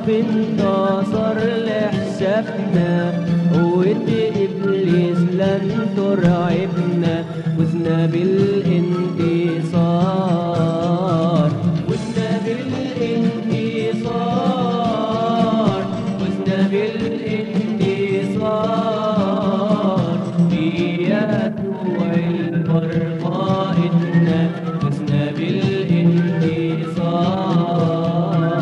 الرب انتصر لحسابنا، قوة إبليس لن ترعبنا، فزنا بالانتصار، فزنا بالانتصار، فزنا بالانتصار، بيسوع البر قائدنا، فزنا بالانتصار.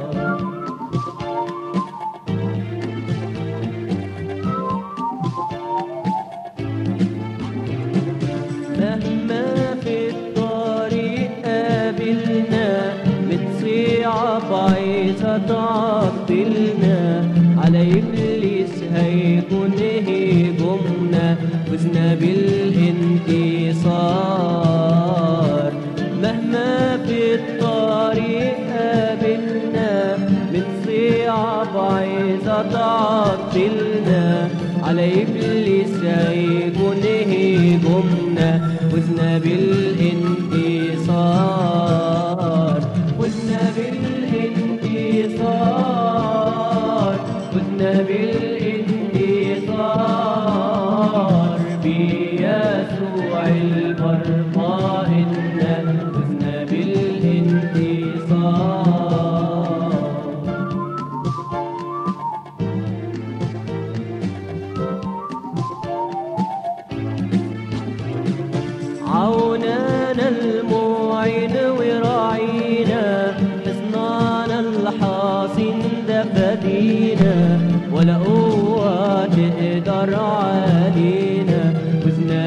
مهما في الطريق قابلنا، بتصيعب عايزة تعطلنا، على إبليس هيكون هجومنا، فزنا بالانتصار. مهما في الطريق قابلنا، بتصيعب عايزة تعطلنا، على إبليس هيكون هجومنا، فزنا بالانتصار، فزنا بالانتصار، فزنا بالانتصار، بيسوع البر قائدنا، فزنا بالانتصار. عوننا المعين وراعينا، حصننا الحصين ده فدينا، ولا قوة تقدر علينا، فزنا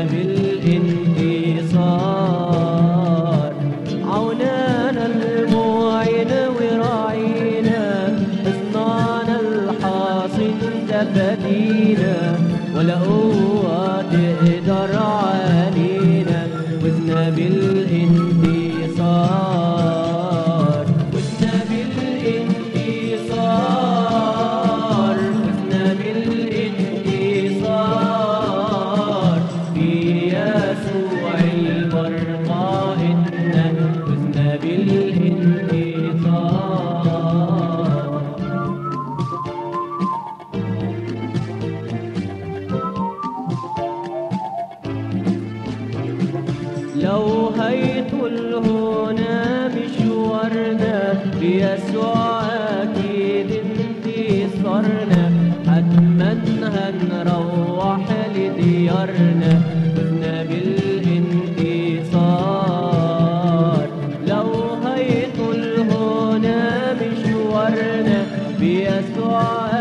بالانتصار. عوننا المعين وراعينا، حصننا الحصين ده فدينا، ولا قوة تقدر علينا، فزنا بالانتصار، فزنا بالانتصار، فزنا بالانتصار، بيسوع البر قائدنا، فزنا بالانتصار. لو هيطول هنا مشوارنا، بيسوع أكيد انتصارنا، حتما هنروح لديارنا، فزنا بالانتصار. لو هيطول هنا مشوارنا، بيسوع